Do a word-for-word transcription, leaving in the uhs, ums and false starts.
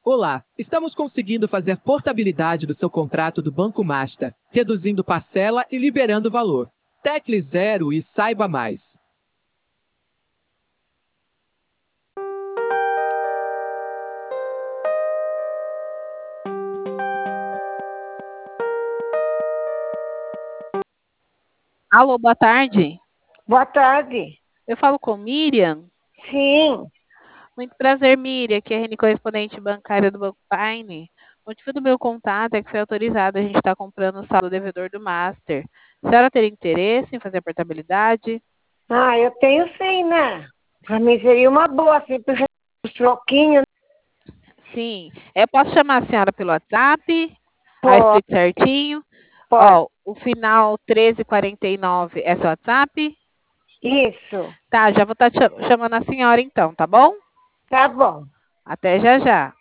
Olá, estamos conseguindo fazer portabilidade do seu contrato do Banco Master, reduzindo parcela e liberando valor. Tecle zero e saiba mais. Alô, boa tarde. Boa tarde. Eu falo com Miriam. Sim. Muito prazer, Miriam, que é a Reni correspondente bancária do Banco Paine. O motivo do meu contato é que foi autorizado a gente estar comprando o saldo devedor do Master. A senhora teria interesse em fazer a portabilidade? Ah, eu tenho sim, né? Pra mim seria uma boa, assim, para os troquinhos. Sim. Eu posso chamar a senhora pelo WhatsApp? Aí eu Pode, explico certinho. pode. Ó, o final treze quarenta e nove é seu WhatsApp? Isso. Tá, já vou estar chamando a senhora então, tá bom? Tá bom. Até já já.